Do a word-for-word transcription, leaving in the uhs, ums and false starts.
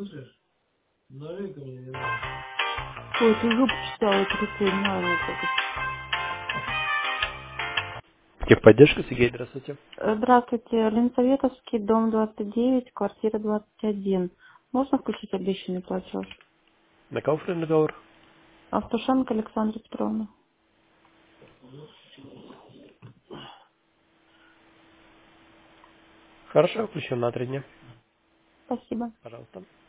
Ой, ты жопу читала, прикольно, она только. Техподдержка, Сергей, здравствуйте. Э, Здравствуйте, Ленсоветовский, дом двадцать девять, квартира двадцать один. Можно включить обещанный платеж? На кого оформлен договор? Автошенко Александра Петровна. Хорошо, включен на три дня. Спасибо. Пожалуйста.